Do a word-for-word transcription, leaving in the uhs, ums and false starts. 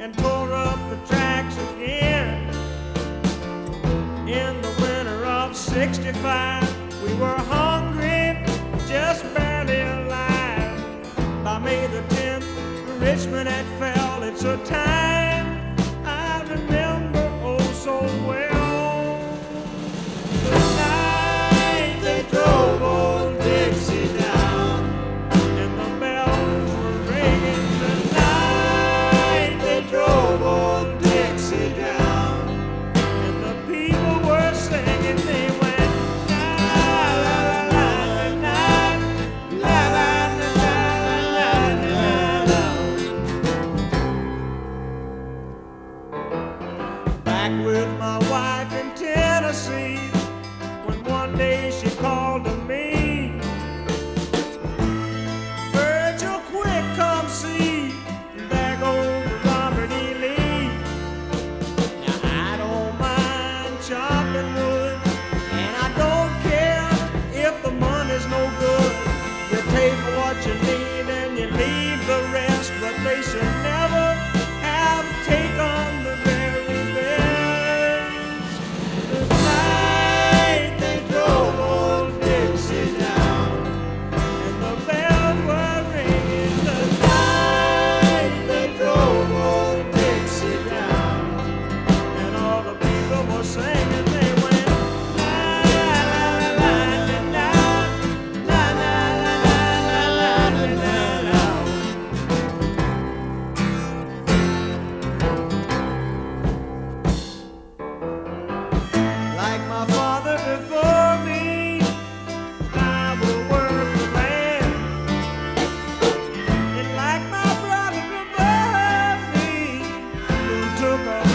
and tore up the tracks again. In the winter of sixty-five, we were hungry, just barely alive. By May the tenth, Richmond had fell. It's a time I remember oh so well. The night they drove old Dixie down, and the bells were ringing. The night they drove old Dixie down, and the people were singing. They went la la la la la la la la la la. Back with my wife in Tennessee, when one day she called to me, Virgil, quick, come see, there goes Robert E. Lee. Now I don't mind chopping wood, and I don't care if the money's no good. You take what you need and you leave the rest, but they should never have taken the very best. The night they drove old Dixie down, and the bells were ringing. The night they drove old Dixie down, and all the people were singing. They went la la la la la la la la la la la la. Like my father before me, I will work the land, and like my brother above me, who took a